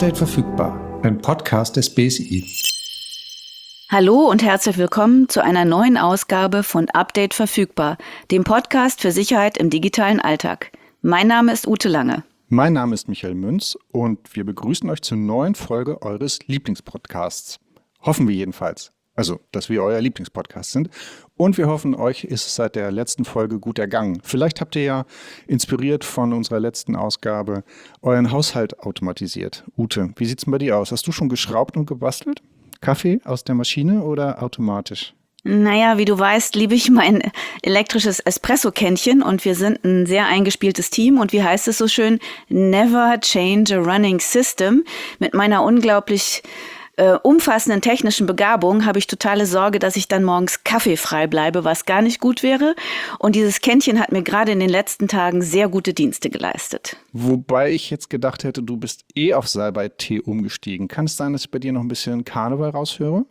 Update verfügbar, ein Podcast des BSI. Hallo und herzlich willkommen zu einer neuen Ausgabe von Update verfügbar, dem Podcast für Sicherheit im digitalen Alltag. Mein Name ist Ute Lange. Mein Name ist Michael Münz und wir begrüßen euch zur neuen Folge eures Lieblingspodcasts. Hoffen wir jedenfalls. Also, dass wir euer Lieblingspodcast sind. Und wir hoffen, euch ist es seit der letzten Folge gut ergangen. Vielleicht habt ihr ja, inspiriert von unserer letzten Ausgabe, euren Haushalt automatisiert. Ute, wie sieht's denn bei dir aus? Hast du schon geschraubt und gebastelt? Kaffee aus der Maschine oder automatisch? Naja, wie du weißt, liebe ich mein elektrisches Espresso-Kännchen und wir sind ein sehr eingespieltes Team und wie heißt es so schön? Never change a running system. Mit meiner unglaublich umfassenden technischen Begabung habe ich totale Sorge, dass ich dann morgens kaffeefrei bleibe, was gar nicht gut wäre. Und dieses Kännchen hat mir gerade in den letzten Tagen sehr gute Dienste geleistet. Wobei ich jetzt gedacht hätte, du bist auf Salbei-Tee umgestiegen. Kann es sein, dass ich bei dir noch ein bisschen Karneval raushöre?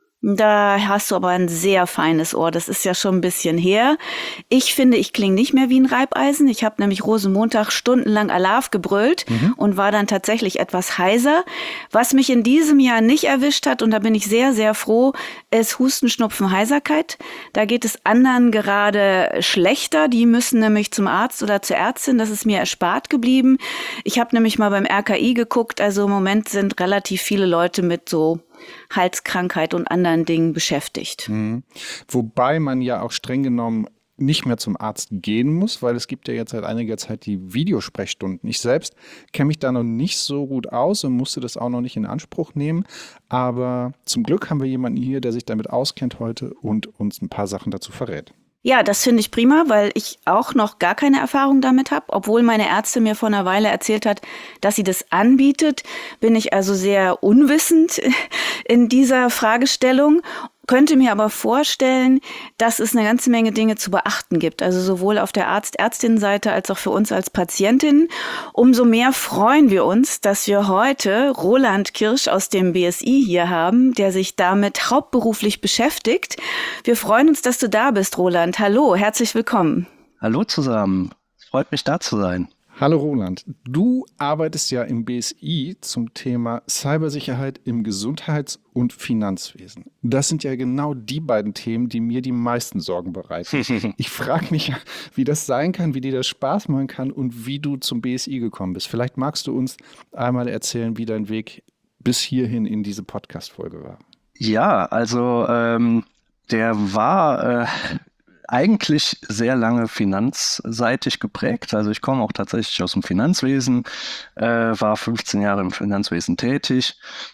Da hast du aber ein sehr feines Ohr. Das ist ja schon ein bisschen her. Ich finde, ich klinge nicht mehr wie ein Reibeisen. Ich habe nämlich Rosenmontag stundenlang Alarv gebrüllt und war dann tatsächlich etwas heiser. Was mich in diesem Jahr nicht erwischt hat, und da bin ich sehr, sehr froh, ist Husten, Schnupfen, Heiserkeit. Da geht es anderen gerade schlechter. Die müssen nämlich zum Arzt oder zur Ärztin. Das ist mir erspart geblieben. Ich habe nämlich mal beim RKI geguckt. Also im Moment sind relativ viele Leute mit so Halskrankheit und anderen Dingen beschäftigt. Wobei man ja auch streng genommen nicht mehr zum Arzt gehen muss, weil es gibt ja jetzt seit einiger Zeit die Videosprechstunden. Ich selbst kenne mich da noch nicht so gut aus und musste das auch noch nicht in Anspruch nehmen. Aber zum Glück haben wir jemanden hier, der sich damit auskennt heute und uns ein paar Sachen dazu verrät. Ja, das finde ich prima, weil ich auch noch gar keine Erfahrung damit habe. Obwohl meine Ärztin mir vor einer Weile erzählt hat, dass sie das anbietet, bin ich also sehr unwissend in dieser Fragestellung. Könnte mir aber vorstellen, dass es eine ganze Menge Dinge zu beachten gibt. Also sowohl auf der Arzt-Ärztinnen-Seite als auch für uns als Patientinnen. Umso mehr freuen wir uns, dass wir heute Roland Kirsch aus dem BSI hier haben, der sich damit hauptberuflich beschäftigt. Wir freuen uns, dass du da bist, Roland. Hallo, herzlich willkommen. Hallo zusammen, freut mich da zu sein. Hallo Roland, du arbeitest ja im BSI zum Thema Cybersicherheit im Gesundheits- und Finanzwesen. Das sind ja genau die beiden Themen, die mir die meisten Sorgen bereiten. Ich frage mich, wie das sein kann, wie dir das Spaß machen kann und wie du zum BSI gekommen bist. Vielleicht magst du uns einmal erzählen, wie dein Weg bis hierhin in diese Podcast-Folge war. Ja, also der war eigentlich sehr lange finanzseitig geprägt. Also ich komme auch tatsächlich aus dem Finanzwesen, war 15 Jahre im Finanzwesen tätig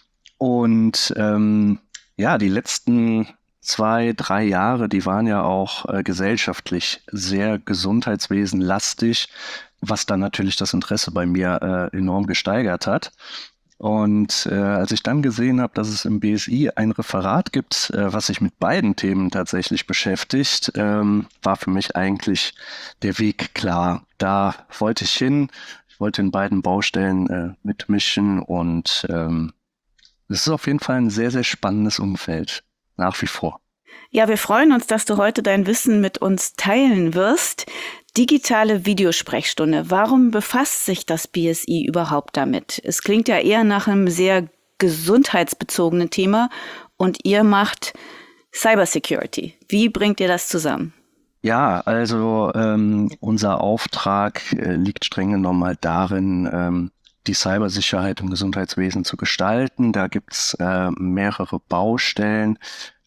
und die letzten 2-3 Jahre, die waren ja auch gesellschaftlich sehr gesundheitswesenlastig, was dann natürlich das Interesse bei mir enorm gesteigert hat. Und als ich dann gesehen habe, dass es im BSI ein Referat gibt, was sich mit beiden Themen tatsächlich beschäftigt, war für mich eigentlich der Weg klar. Da wollte ich hin. Ich wollte in beiden Baustellen mitmischen und es ist auf jeden Fall ein sehr, sehr spannendes Umfeld, nach wie vor. Ja, wir freuen uns, dass du heute dein Wissen mit uns teilen wirst. Digitale Videosprechstunde. Warum befasst sich das BSI überhaupt damit? Es klingt ja eher nach einem sehr gesundheitsbezogenen Thema und ihr macht Cybersecurity. Wie bringt ihr das zusammen? Ja, also unser Auftrag liegt streng genommen halt darin, die Cybersicherheit im Gesundheitswesen zu gestalten. Da gibt's mehrere Baustellen.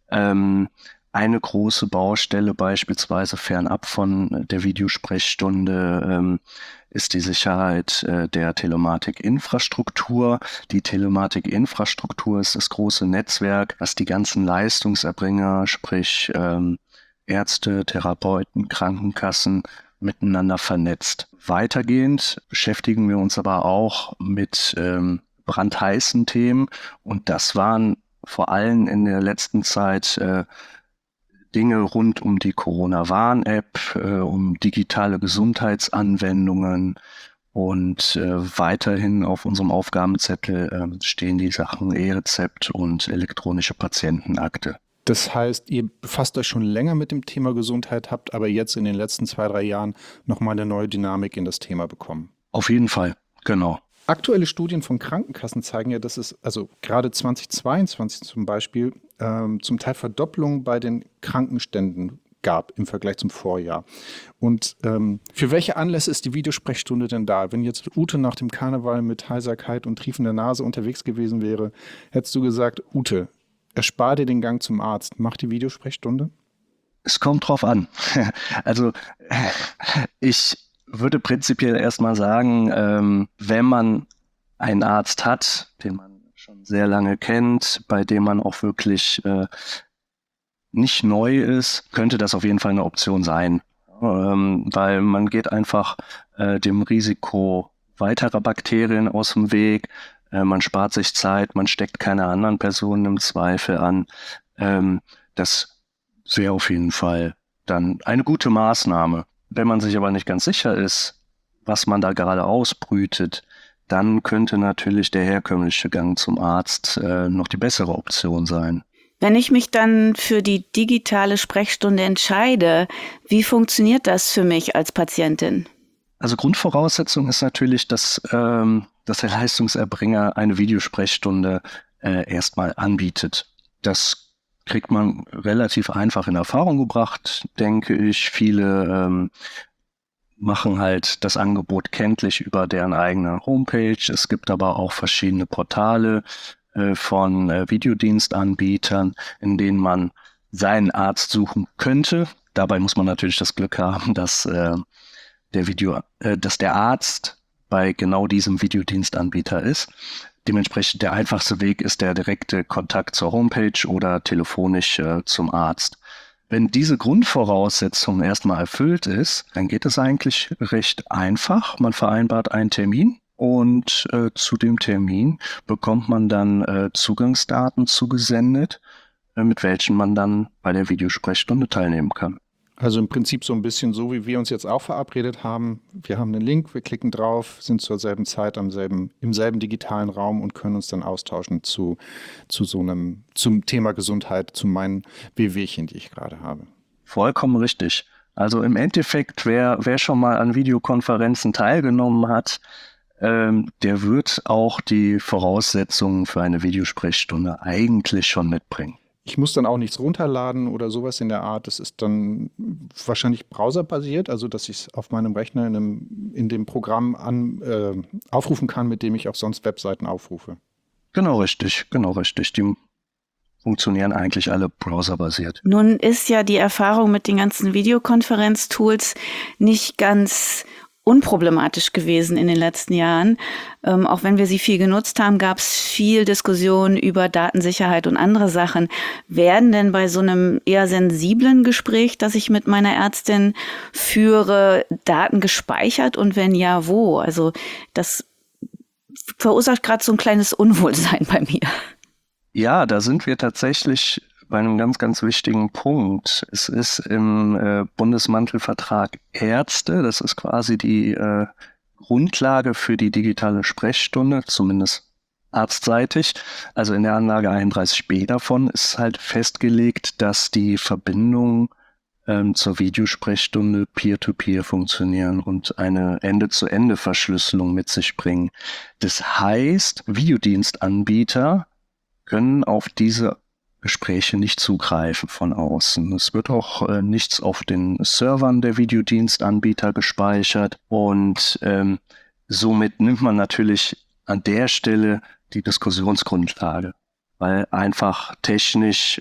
Eine große Baustelle beispielsweise fernab von der Videosprechstunde ist die Sicherheit der Telematikinfrastruktur. Die Telematikinfrastruktur ist das große Netzwerk, was die ganzen Leistungserbringer, sprich Ärzte, Therapeuten, Krankenkassen miteinander vernetzt. Weitergehend beschäftigen wir uns aber auch mit brandheißen Themen und das waren vor allem in der letzten Zeit Dinge rund um die Corona-Warn-App, um digitale Gesundheitsanwendungen und weiterhin auf unserem Aufgabenzettel stehen die Sachen E-Rezept und elektronische Patientenakte. Das heißt, ihr befasst euch schon länger mit dem Thema Gesundheit, habt aber jetzt in den letzten 2-3 Jahren nochmal eine neue Dynamik in das Thema bekommen. Auf jeden Fall, genau. Aktuelle Studien von Krankenkassen zeigen ja, dass es, also gerade 2022 zum Beispiel, zum Teil Verdopplungen bei den Krankenständen gab im Vergleich zum Vorjahr. Und für welche Anlässe ist die Videosprechstunde denn da? Wenn jetzt Ute nach dem Karneval mit Heiserkeit und triefender Nase unterwegs gewesen wäre, hättest du gesagt, Ute, erspar dir den Gang zum Arzt, mach die Videosprechstunde? Es kommt drauf an. Also ich würde prinzipiell erstmal sagen, wenn man einen Arzt hat, den man schon sehr lange kennt, bei dem man auch wirklich nicht neu ist, könnte das auf jeden Fall eine Option sein. Weil man geht einfach dem Risiko weiterer Bakterien aus dem Weg, man spart sich Zeit, man steckt keine anderen Personen im Zweifel an. Das wäre auf jeden Fall dann eine gute Maßnahme. Wenn man sich aber nicht ganz sicher ist, was man da gerade ausbrütet, dann könnte natürlich der herkömmliche Gang zum Arzt noch die bessere Option sein. Wenn ich mich dann für die digitale Sprechstunde entscheide, wie funktioniert das für mich als Patientin? Also Grundvoraussetzung ist natürlich, dass der Leistungserbringer eine Videosprechstunde erstmal anbietet. Das kriegt man relativ einfach in Erfahrung gebracht, denke ich. Viele machen halt das Angebot kenntlich über deren eigene Homepage. Es gibt aber auch verschiedene Portale von Videodienstanbietern, in denen man seinen Arzt suchen könnte. Dabei muss man natürlich das Glück haben, dass der Arzt bei genau diesem Videodienstanbieter ist. Dementsprechend der einfachste Weg ist der direkte Kontakt zur Homepage oder telefonisch zum Arzt. Wenn diese Grundvoraussetzung erstmal erfüllt ist, dann geht es eigentlich recht einfach. Man vereinbart einen Termin und zu dem Termin bekommt man dann Zugangsdaten zugesendet, mit welchen man dann bei der Videosprechstunde teilnehmen kann. Also im Prinzip so ein bisschen so, wie wir uns jetzt auch verabredet haben. Wir haben einen Link, wir klicken drauf, sind zur selben Zeit im selben digitalen Raum und können uns dann austauschen zum Thema Gesundheit, zu meinen Wehwehchen, die ich gerade habe. Vollkommen richtig. Also im Endeffekt, wer schon mal an Videokonferenzen teilgenommen hat, der wird auch die Voraussetzungen für eine Videosprechstunde eigentlich schon mitbringen. Ich muss dann auch nichts runterladen oder sowas in der Art. Das ist dann wahrscheinlich browserbasiert, also dass ich es auf meinem Rechner in dem Programm aufrufen kann, mit dem ich auch sonst Webseiten aufrufe. Genau richtig. Die funktionieren eigentlich alle browserbasiert. Nun ist ja die Erfahrung mit den ganzen Videokonferenztools nicht ganz unproblematisch gewesen in den letzten Jahren. Auch wenn wir sie viel genutzt haben, gab es viel Diskussion über Datensicherheit und andere Sachen. Werden denn bei so einem eher sensiblen Gespräch, das ich mit meiner Ärztin führe, Daten gespeichert und wenn ja, wo? Also das verursacht gerade so ein kleines Unwohlsein bei mir. Ja, da sind wir tatsächlich bei einem ganz, ganz wichtigen Punkt. Es ist im Bundesmantelvertrag Ärzte, das ist quasi die Grundlage für die digitale Sprechstunde, zumindest arztseitig. Also in der Anlage 31b davon ist halt festgelegt, dass die Verbindungen zur Videosprechstunde peer-to-peer funktionieren und eine Ende-zu-Ende-Verschlüsselung mit sich bringen. Das heißt, Videodienstanbieter können auf diese Gespräche nicht zugreifen von außen. Es wird auch nichts auf den Servern der Videodienstanbieter gespeichert und somit nimmt man natürlich an der Stelle die Diskussionsgrundlage, weil einfach technisch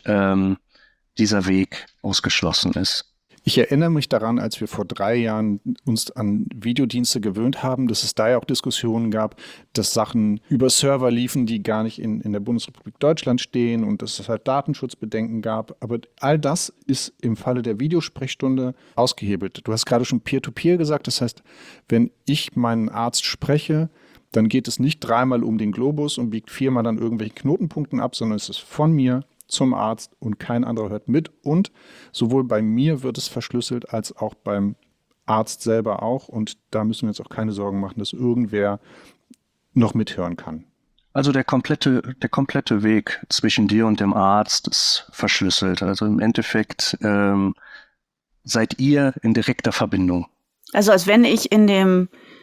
dieser Weg ausgeschlossen ist. Ich erinnere mich daran, als wir vor 3 Jahren uns an Videodienste gewöhnt haben, dass es da ja auch Diskussionen gab, dass Sachen über Server liefen, die gar nicht in der Bundesrepublik Deutschland stehen und dass es halt Datenschutzbedenken gab. Aber all das ist im Falle der Videosprechstunde ausgehebelt. Du hast gerade schon Peer-to-Peer gesagt. Das heißt, wenn ich meinen Arzt spreche, dann geht es nicht 3-mal um den Globus und biegt 4-mal an irgendwelchen Knotenpunkten ab, sondern es ist von mir zum Arzt und kein anderer hört mit. Und sowohl bei mir wird es verschlüsselt, als auch beim Arzt selber auch. Und da müssen wir uns auch keine Sorgen machen, dass irgendwer noch mithören kann. Also der komplette Weg zwischen dir und dem Arzt ist verschlüsselt. Also im Endeffekt seid ihr in direkter Verbindung. Also als wenn ich in dem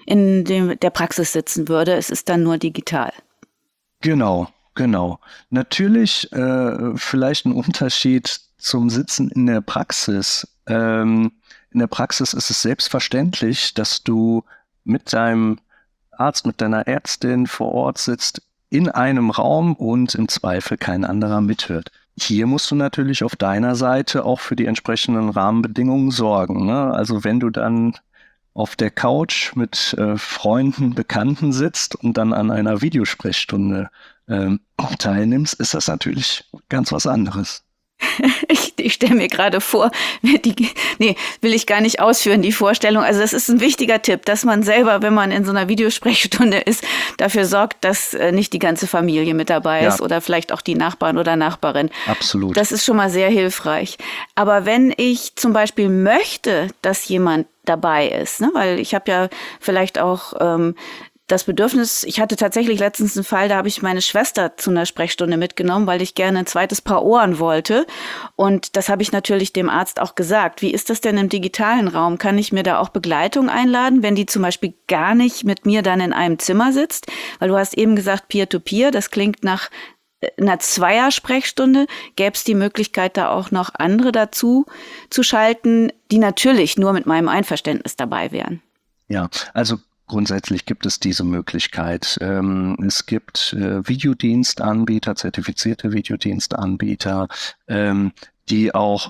in der Praxis sitzen würde. Es ist dann nur digital. Genau. Natürlich vielleicht ein Unterschied zum Sitzen in der Praxis. In der Praxis ist es selbstverständlich, dass du mit deinem Arzt, mit deiner Ärztin vor Ort sitzt, in einem Raum und im Zweifel kein anderer mithört. Hier musst du natürlich auf deiner Seite auch für die entsprechenden Rahmenbedingungen sorgen, ne? Also wenn du dann auf der Couch mit Freunden, Bekannten sitzt und dann an einer Videosprechstunde teilnimmst, ist das natürlich ganz was anderes. Ich stelle mir gerade vor, will ich gar nicht ausführen, die Vorstellung. Also das ist ein wichtiger Tipp, dass man selber, wenn man in so einer Videosprechstunde ist, dafür sorgt, dass nicht die ganze Familie mit dabei ist oder vielleicht auch die Nachbarn oder Nachbarin. Absolut. Das ist schon mal sehr hilfreich. Aber wenn ich zum Beispiel möchte, dass jemand dabei ist, ne, weil ich habe ja vielleicht auch das Bedürfnis, ich hatte tatsächlich letztens einen Fall, da habe ich meine Schwester zu einer Sprechstunde mitgenommen, weil ich gerne ein zweites Paar Ohren wollte. Und das habe ich natürlich dem Arzt auch gesagt. Wie ist das denn im digitalen Raum? Kann ich mir da auch Begleitung einladen, wenn die zum Beispiel gar nicht mit mir dann in einem Zimmer sitzt? Weil du hast eben gesagt Peer-to-Peer, das klingt nach einer Zweiersprechstunde. Gäbe es die Möglichkeit, da auch noch andere dazu zu schalten, die natürlich nur mit meinem Einverständnis dabei wären? Ja, also grundsätzlich gibt es diese Möglichkeit. Es gibt Videodienstanbieter, zertifizierte Videodienstanbieter, die auch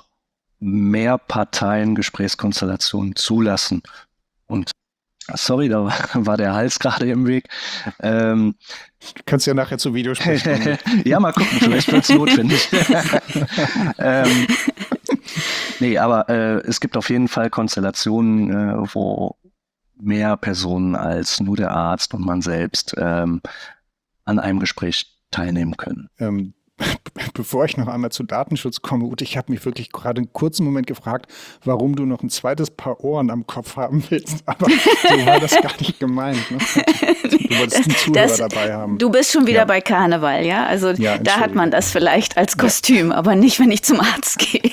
Mehrparteien-Gesprächskonstellationen zulassen. Und sorry, da war der Hals gerade im Weg. Du kannst ja nachher zu Videosprechstunde. Ja, mal gucken, vielleicht wird es notwendig. Nee, aber es gibt auf jeden Fall Konstellationen, wo mehr Personen als nur der Arzt und man selbst an einem Gespräch teilnehmen können. Bevor ich noch einmal zu Datenschutz komme, Ute, ich habe mich wirklich gerade einen kurzen Moment gefragt, warum du noch ein zweites Paar Ohren am Kopf haben willst. Aber so war das gar nicht gemeint. Ne? Du wolltest einen Zuhörer dabei haben. Du bist schon wieder bei Karneval, ja? Also da hat man das vielleicht als Kostüm, aber nicht, wenn ich zum Arzt gehe.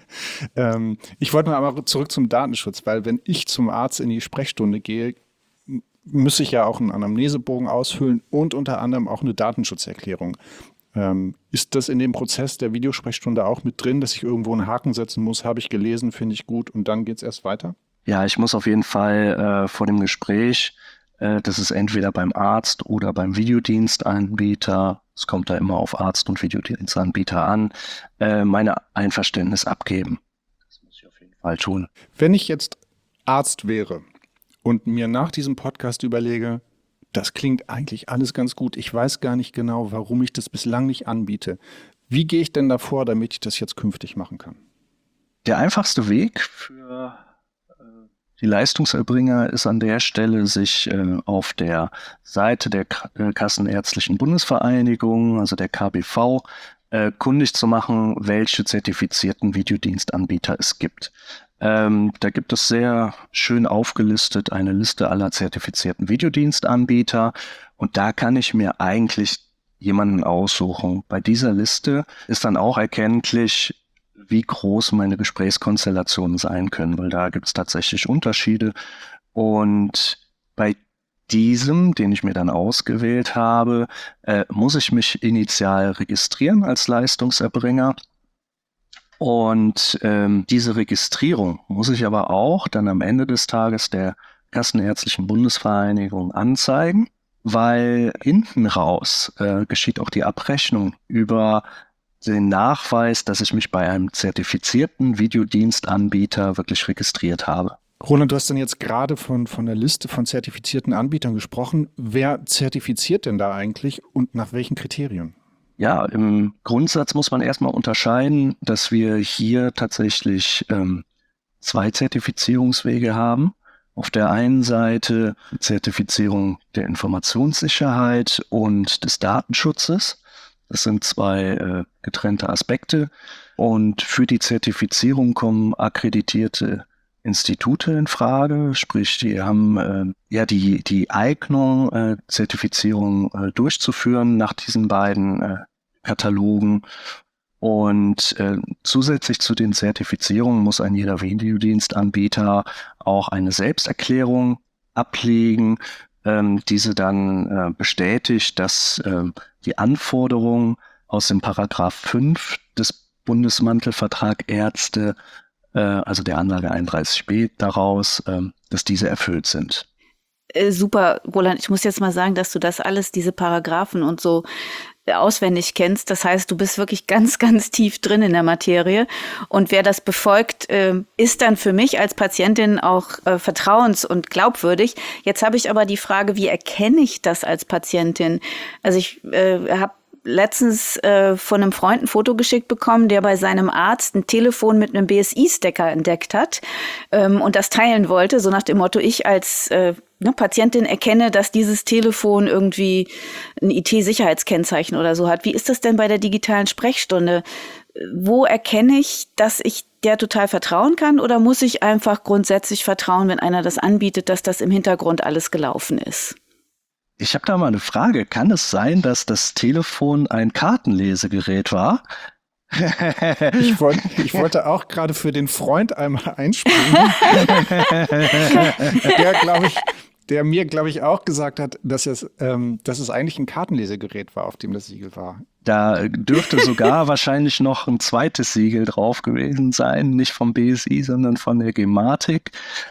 Ich wollte noch einmal zurück zum Datenschutz, weil wenn ich zum Arzt in die Sprechstunde gehe, muss ich ja auch einen Anamnesebogen ausfüllen und unter anderem auch eine Datenschutzerklärung. Ist das in dem Prozess der Videosprechstunde auch mit drin, dass ich irgendwo einen Haken setzen muss? Habe ich gelesen, finde ich gut und dann geht es erst weiter? Ja, ich muss auf jeden Fall vor dem Gespräch, das ist entweder beim Arzt oder beim Videodienstanbieter, es kommt da immer auf Arzt und Videodienstanbieter an, meine Einverständnis abgeben. Das muss ich auf jeden Fall tun. Wenn ich jetzt Arzt wäre und mir nach diesem Podcast überlege, das klingt eigentlich alles ganz gut. Ich weiß gar nicht genau, warum ich das bislang nicht anbiete. Wie gehe ich denn davor, damit ich das jetzt künftig machen kann? Der einfachste Weg für die Leistungserbringer ist an der Stelle, sich auf der Seite der Kassenärztlichen Bundesvereinigung, also der KBV, kundig zu machen, welche zertifizierten Videodienstanbieter es gibt. Da gibt es sehr schön aufgelistet eine Liste aller zertifizierten Videodienstanbieter und da kann ich mir eigentlich jemanden aussuchen. Bei dieser Liste ist dann auch erkenntlich, wie groß meine Gesprächskonstellationen sein können, weil da gibt es tatsächlich Unterschiede. Und bei diesem, den ich mir dann ausgewählt habe, muss ich mich initial registrieren als Leistungserbringer. Und diese Registrierung muss ich aber auch dann am Ende des Tages der Kassenärztlichen Bundesvereinigung anzeigen, weil hinten raus geschieht auch die Abrechnung über den Nachweis, dass ich mich bei einem zertifizierten Videodienstanbieter wirklich registriert habe. Roland, du hast dann jetzt gerade von der Liste von zertifizierten Anbietern gesprochen. Wer zertifiziert denn da eigentlich und nach welchen Kriterien? Ja, im Grundsatz muss man erstmal unterscheiden, dass wir hier tatsächlich 2 Zertifizierungswege haben. Auf der einen Seite Zertifizierung der Informationssicherheit und des Datenschutzes. Das sind 2 getrennte Aspekte. Und für die Zertifizierung kommen akkreditierte Institute in Frage, sprich, die haben die Eignung, Zertifizierung durchzuführen nach diesen beiden Katalogen. Und zusätzlich zu den Zertifizierungen muss ein jeder Videodienstanbieter auch eine Selbsterklärung ablegen, diese dann bestätigt, dass die Anforderungen aus dem Paragraph 5 des Bundesmantelvertrag Ärzte, also der Anlage 31b daraus, dass diese erfüllt sind. Super, Roland, ich muss jetzt mal sagen, dass du das alles, diese Paragraphen und so auswendig kennst. Das heißt, du bist wirklich ganz, ganz tief drin in der Materie. Und wer das befolgt, ist dann für mich als Patientin auch vertrauens- und glaubwürdig. Jetzt habe ich aber die Frage, wie erkenne ich das als Patientin? Also ich habe letztens von einem Freund ein Foto geschickt bekommen, der bei seinem Arzt ein Telefon mit einem BSI-Sticker entdeckt hat und das teilen wollte, so nach dem Motto, ich als Patientin erkenne, dass dieses Telefon irgendwie ein IT-Sicherheitskennzeichen oder so hat. Wie ist das denn bei der digitalen Sprechstunde? Wo erkenne ich, dass ich der total vertrauen kann, oder muss ich einfach grundsätzlich vertrauen, wenn einer das anbietet, dass das im Hintergrund alles gelaufen ist? Ich habe da mal eine Frage. Kann es sein, dass das Telefon ein Kartenlesegerät war? Ich wollte auch gerade für den Freund einmal einspringen, der mir, glaube ich, auch gesagt hat, dass es eigentlich ein Kartenlesegerät war, auf dem das Siegel war. Da dürfte sogar wahrscheinlich noch ein zweites Siegel drauf gewesen sein, nicht vom BSI, sondern von der Gematik.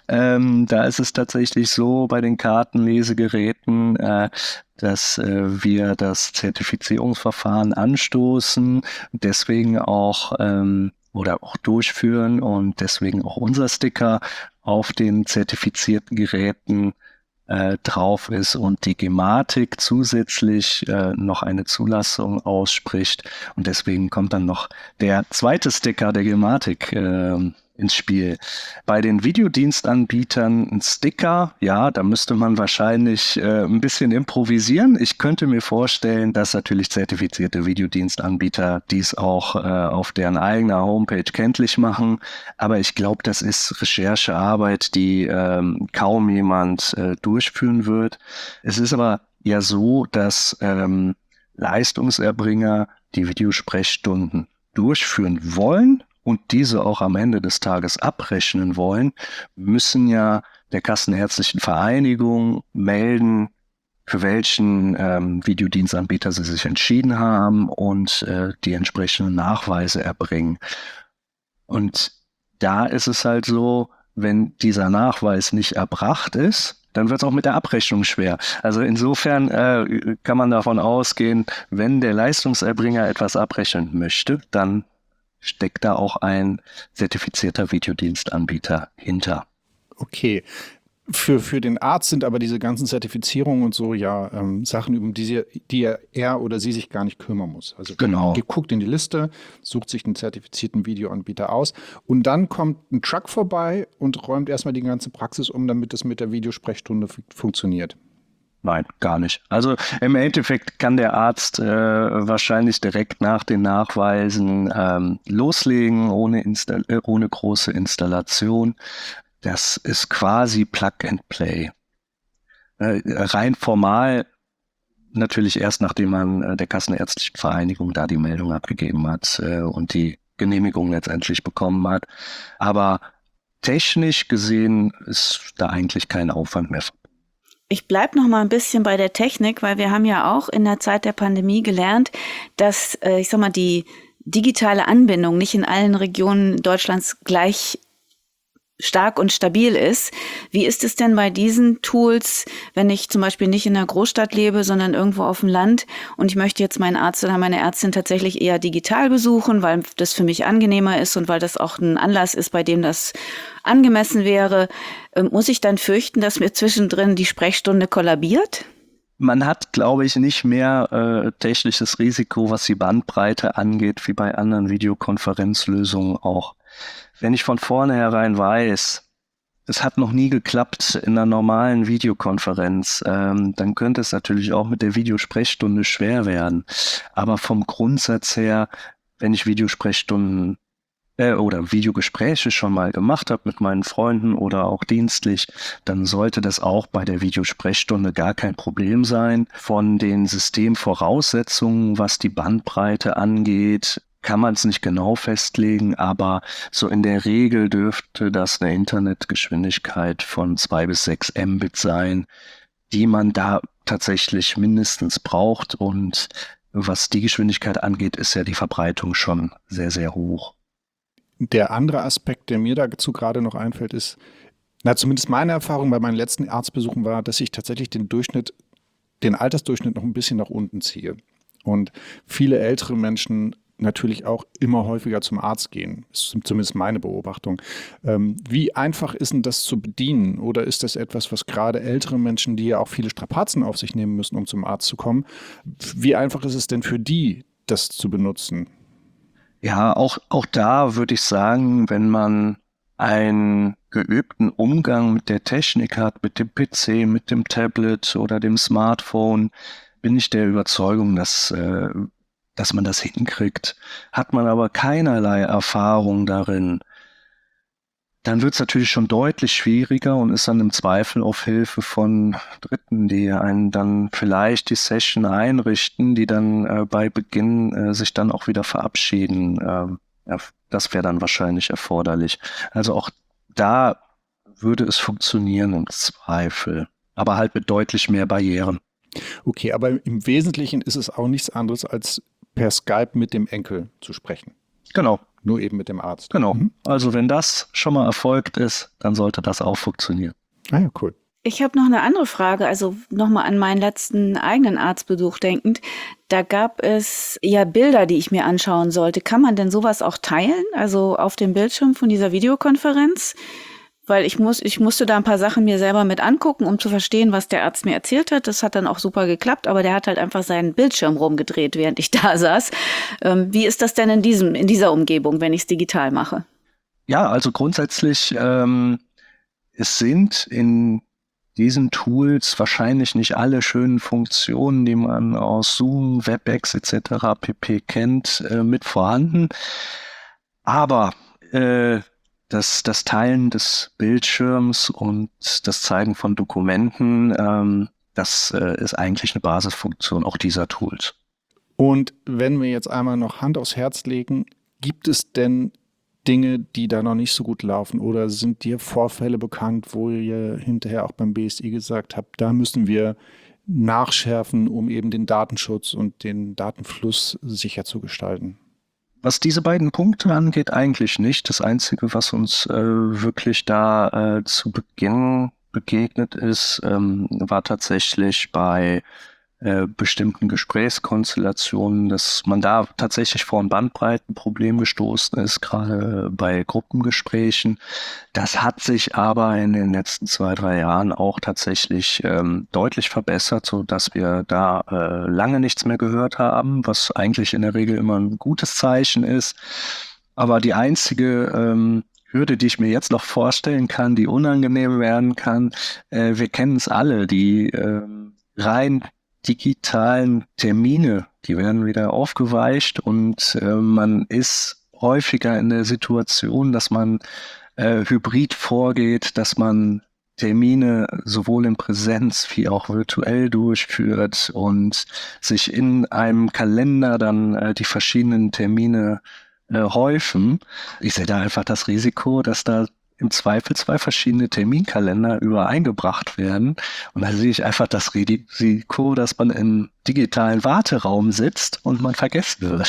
Da ist es tatsächlich so bei den Kartenlesegeräten, dass wir das Zertifizierungsverfahren anstoßen, deswegen auch oder auch durchführen und deswegen auch unser Sticker auf den zertifizierten Geräten drauf ist und die Gematik zusätzlich noch eine Zulassung ausspricht, und deswegen kommt dann noch der zweite Sticker der Gematik ins Spiel. Bei den Videodienstanbietern ein Sticker, ja, da müsste man wahrscheinlich ein bisschen improvisieren. Ich könnte mir vorstellen, dass natürlich zertifizierte Videodienstanbieter dies auch auf deren eigener Homepage kenntlich machen. Aber ich glaube, das ist Recherchearbeit, die kaum jemand durchführen wird. Es ist aber ja so, dass Leistungserbringer die Videosprechstunden durchführen wollen und diese auch am Ende des Tages abrechnen wollen, müssen ja der Kassenärztlichen Vereinigung melden, für welchen Videodienstanbieter sie sich entschieden haben und die entsprechenden Nachweise erbringen. Und da ist es halt so, wenn dieser Nachweis nicht erbracht ist, dann wird es auch mit der Abrechnung schwer. Also insofern kann man davon ausgehen, wenn der Leistungserbringer etwas abrechnen möchte, dann steckt da auch ein zertifizierter Videodienstanbieter hinter. Okay. Für den Arzt sind aber diese ganzen Zertifizierungen und so ja Sachen, um die er oder sie sich gar nicht kümmern muss. Also genau. Guckt in die Liste, sucht sich einen zertifizierten Videoanbieter aus und dann kommt ein Truck vorbei und räumt erstmal die ganze Praxis um, damit es mit der Videosprechstunde funktioniert. Nein, gar nicht. Also im Endeffekt kann der Arzt wahrscheinlich direkt nach den Nachweisen loslegen, ohne große Installation. Das ist quasi Plug and Play. Rein formal natürlich erst, nachdem man der Kassenärztlichen Vereinigung da die Meldung abgegeben hat und die Genehmigung letztendlich bekommen hat. Aber technisch gesehen ist da eigentlich kein Aufwand mehr. Ich bleibe noch mal ein bisschen bei der Technik, weil wir haben ja auch in der Zeit der Pandemie gelernt, dass, die digitale Anbindung nicht in allen Regionen Deutschlands gleich stark und stabil ist. Wie ist es denn bei diesen Tools, wenn ich zum Beispiel nicht in einer Großstadt lebe, sondern irgendwo auf dem Land und ich möchte jetzt meinen Arzt oder meine Ärztin tatsächlich eher digital besuchen, weil das für mich angenehmer ist und weil das auch ein Anlass ist, bei dem das angemessen wäre, muss ich dann fürchten, dass mir zwischendrin die Sprechstunde kollabiert? Man hat, glaube ich, nicht mehr technisches Risiko, was die Bandbreite angeht, wie bei anderen Videokonferenzlösungen auch. Wenn ich von vornherein weiß, es hat noch nie geklappt in einer normalen Videokonferenz, dann könnte es natürlich auch mit der Videosprechstunde schwer werden. Aber vom Grundsatz her, wenn ich Videosprechstunden oder Videogespräche schon mal gemacht habe mit meinen Freunden oder auch dienstlich, dann sollte das auch bei der Videosprechstunde gar kein Problem sein. Von den Systemvoraussetzungen, was die Bandbreite angeht, kann man es nicht genau festlegen, aber so in der Regel dürfte das eine Internetgeschwindigkeit von 2 bis 6 Mbit sein, die man da tatsächlich mindestens braucht. Und was die Geschwindigkeit angeht, ist ja die Verbreitung schon sehr, sehr hoch. Der andere Aspekt, der mir dazu gerade noch einfällt, ist, zumindest meine Erfahrung bei meinen letzten Arztbesuchen war, dass ich tatsächlich den Altersdurchschnitt noch ein bisschen nach unten ziehe. Und viele ältere Menschen natürlich auch immer häufiger zum Arzt gehen. Das ist zumindest meine Beobachtung. Wie einfach ist denn das zu bedienen? Oder ist das etwas, was gerade ältere Menschen, die ja auch viele Strapazen auf sich nehmen müssen, um zum Arzt zu kommen, wie einfach ist es denn für die, das zu benutzen? Ja, auch da würde ich sagen, wenn man einen geübten Umgang mit der Technik hat, mit dem PC, mit dem Tablet oder dem Smartphone, bin ich der Überzeugung, dass man das hinkriegt. Hat man aber keinerlei Erfahrung darin, dann wird es natürlich schon deutlich schwieriger und ist dann im Zweifel auf Hilfe von Dritten, die einen dann vielleicht die Session einrichten, die dann bei Beginn sich dann auch wieder verabschieden. Ja, das wäre dann wahrscheinlich erforderlich. Also auch da würde es funktionieren im Zweifel, aber halt mit deutlich mehr Barrieren. Okay, aber im Wesentlichen ist es auch nichts anderes, als per Skype mit dem Enkel zu sprechen. Genau. Nur eben mit dem Arzt. Genau. Also wenn das schon mal erfolgt ist, dann sollte das auch funktionieren. Ah ja, cool. Ich habe noch eine andere Frage, also nochmal an meinen letzten eigenen Arztbesuch denkend. Da gab es ja Bilder, die ich mir anschauen sollte. Kann man denn sowas auch teilen, also auf dem Bildschirm von dieser Videokonferenz? Weil ich musste da ein paar Sachen mir selber mit angucken, um zu verstehen, was der Arzt mir erzählt hat. Das hat dann auch super geklappt, aber der hat halt einfach seinen Bildschirm rumgedreht, während ich da saß. Wie ist das denn in dieser Umgebung, wenn ich es digital mache? Ja, also grundsätzlich, es sind in diesen Tools wahrscheinlich nicht alle schönen Funktionen, die man aus Zoom, WebEx etc. pp. Kennt, mit vorhanden. Aber das Teilen des Bildschirms und das Zeigen von Dokumenten, das ist eigentlich eine Basisfunktion auch dieser Tools. Und wenn wir jetzt einmal noch Hand aufs Herz legen, gibt es denn Dinge, die da noch nicht so gut laufen? Oder sind dir Vorfälle bekannt, wo ihr hinterher auch beim BSI gesagt habt, da müssen wir nachschärfen, um eben den Datenschutz und den Datenfluss sicher zu gestalten? Was diese beiden Punkte angeht, eigentlich nicht. Das Einzige, was uns wirklich da zu Beginn begegnet ist, war tatsächlich bei bestimmten Gesprächskonstellationen, dass man da tatsächlich vor ein Bandbreitenproblem gestoßen ist, gerade bei Gruppengesprächen. Das hat sich aber in den letzten 2-3 Jahren auch tatsächlich deutlich verbessert, so dass wir da lange nichts mehr gehört haben, was eigentlich in der Regel immer ein gutes Zeichen ist. Aber die einzige Hürde, die ich mir jetzt noch vorstellen kann, die unangenehm werden kann, wir kennen es alle, die rein digitalen Termine, die werden wieder aufgeweicht und man ist häufiger in der Situation, dass man hybrid vorgeht, dass man Termine sowohl in Präsenz wie auch virtuell durchführt und sich in einem Kalender dann die verschiedenen Termine häufen. Ich sehe da einfach das Risiko, dass da im Zweifel 2 verschiedene Terminkalender übereingebracht werden. Und da sehe ich einfach das Risiko, dass man im digitalen Warteraum sitzt und man vergessen wird.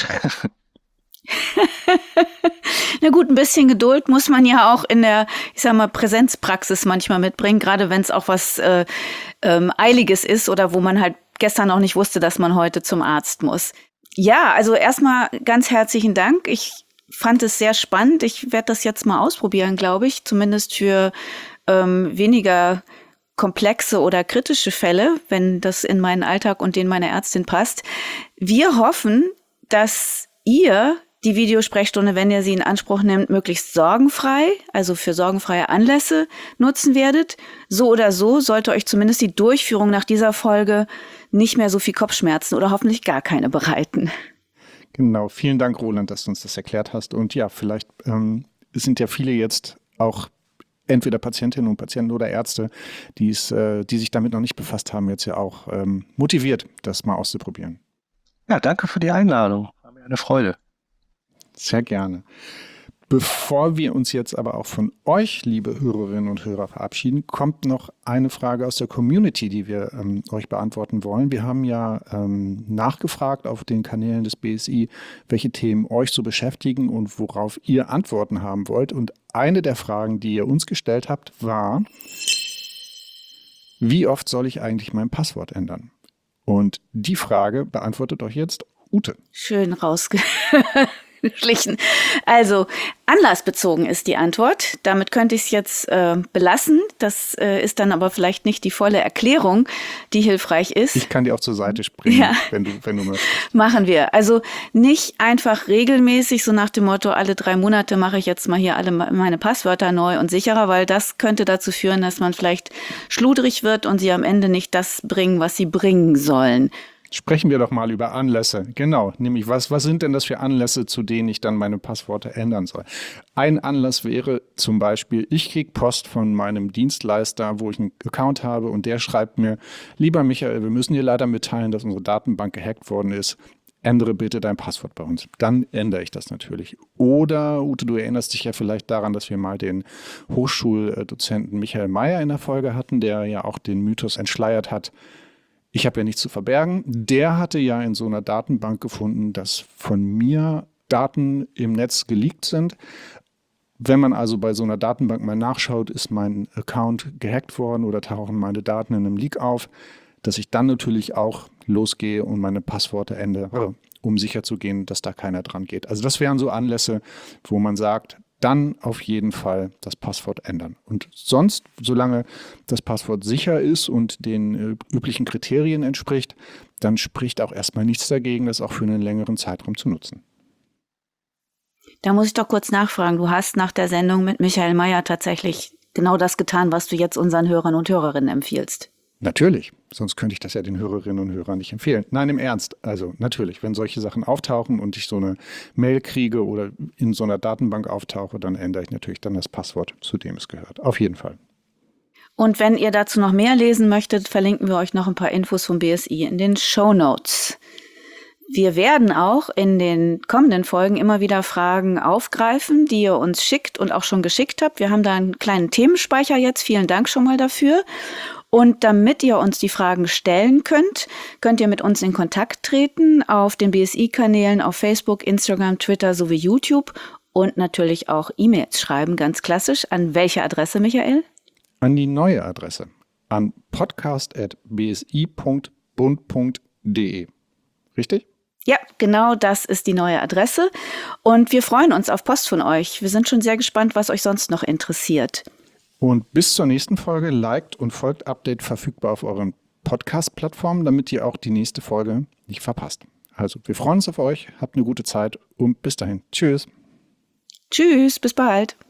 Na gut, ein bisschen Geduld muss man ja auch in der, ich sag mal, Präsenzpraxis manchmal mitbringen, gerade wenn es auch was Eiliges ist oder wo man halt gestern auch nicht wusste, dass man heute zum Arzt muss. Ja, also erstmal ganz herzlichen Dank. Ich fand es sehr spannend. Ich werde das jetzt mal ausprobieren, glaube ich, zumindest für weniger komplexe oder kritische Fälle, wenn das in meinen Alltag und den meiner Ärztin passt. Wir hoffen, dass ihr die Videosprechstunde, wenn ihr sie in Anspruch nehmt, möglichst sorgenfrei, also für sorgenfreie Anlässe nutzen werdet. So oder so sollte euch zumindest die Durchführung nach dieser Folge nicht mehr so viel Kopfschmerzen oder hoffentlich gar keine bereiten. Genau, vielen Dank, Roland, dass du uns das erklärt hast. Und ja, vielleicht sind ja viele jetzt auch entweder Patientinnen und Patienten oder Ärzte, die sich damit noch nicht befasst haben, jetzt ja auch motiviert, das mal auszuprobieren. Ja, danke für die Einladung. War mir eine Freude. Sehr gerne. Bevor wir uns jetzt aber auch von euch, liebe Hörerinnen und Hörer, verabschieden, kommt noch eine Frage aus der Community, die wir euch beantworten wollen. Wir haben ja nachgefragt auf den Kanälen des BSI, welche Themen euch so beschäftigen und worauf ihr Antworten haben wollt. Und eine der Fragen, die ihr uns gestellt habt, war: Wie oft soll ich eigentlich mein Passwort ändern? Und die Frage beantwortet euch jetzt Ute. Schön rausgeschlichen. Also anlassbezogen ist die Antwort. Damit könnte ich es jetzt belassen. Das ist dann aber vielleicht nicht die volle Erklärung, die hilfreich ist. Ich kann dir auch zur Seite springen, Ja. wenn du möchtest. Machen wir. Also nicht einfach regelmäßig, so nach dem Motto, alle 3 Monate mache ich jetzt mal hier alle meine Passwörter neu und sicherer, weil das könnte dazu führen, dass man vielleicht schludrig wird und sie am Ende nicht das bringen, was sie bringen sollen. Sprechen wir doch mal über Anlässe. Genau, nämlich was sind denn das für Anlässe, zu denen ich dann meine Passworte ändern soll? Ein Anlass wäre zum Beispiel, ich kriege Post von meinem Dienstleister, wo ich einen Account habe und der schreibt mir: Lieber Michael, wir müssen dir leider mitteilen, dass unsere Datenbank gehackt worden ist. Ändere bitte dein Passwort bei uns. Dann ändere ich das natürlich. Oder, Ute, du erinnerst dich ja vielleicht daran, dass wir mal den Hochschuldozenten Michael Mayer in der Folge hatten, der ja auch den Mythos entschleiert hat: Ich habe ja nichts zu verbergen. Der hatte ja in so einer Datenbank gefunden, dass von mir Daten im Netz geleakt sind. Wenn man also bei so einer Datenbank mal nachschaut, ist mein Account gehackt worden oder tauchen meine Daten in einem Leak auf, dass ich dann natürlich auch losgehe und meine Passworte ändere, um sicherzugehen, dass da keiner dran geht. Also das wären so Anlässe, wo man sagt, dann auf jeden Fall das Passwort ändern. Und sonst, solange das Passwort sicher ist und den üblichen Kriterien entspricht, dann spricht auch erstmal nichts dagegen, das auch für einen längeren Zeitraum zu nutzen. Da muss ich doch kurz nachfragen. Du hast nach der Sendung mit Michael Mayer tatsächlich genau das getan, was du jetzt unseren Hörern und Hörerinnen empfiehlst. Natürlich, sonst könnte ich das ja den Hörerinnen und Hörern nicht empfehlen. Nein, im Ernst. Also natürlich, wenn solche Sachen auftauchen und ich so eine Mail kriege oder in so einer Datenbank auftauche, dann ändere ich natürlich dann das Passwort, zu dem es gehört. Auf jeden Fall. Und wenn ihr dazu noch mehr lesen möchtet, verlinken wir euch noch ein paar Infos vom BSI in den Shownotes. Wir werden auch in den kommenden Folgen immer wieder Fragen aufgreifen, die ihr uns schickt und auch schon geschickt habt. Wir haben da einen kleinen Themenspeicher jetzt. Vielen Dank schon mal dafür. Und damit ihr uns die Fragen stellen könnt, könnt ihr mit uns in Kontakt treten auf den BSI-Kanälen auf Facebook, Instagram, Twitter sowie YouTube und natürlich auch E-Mails schreiben, ganz klassisch. An welche Adresse, Michael? An die neue Adresse, an podcast@bsi.bund.de. Richtig? Ja, genau das ist die neue Adresse. Und wir freuen uns auf Post von euch. Wir sind schon sehr gespannt, was euch sonst noch interessiert. Und bis zur nächsten Folge liked und folgt Update verfügbar auf euren Podcast-Plattformen, damit ihr auch die nächste Folge nicht verpasst. Also, wir freuen uns auf euch, habt eine gute Zeit und bis dahin. Tschüss. Tschüss, bis bald.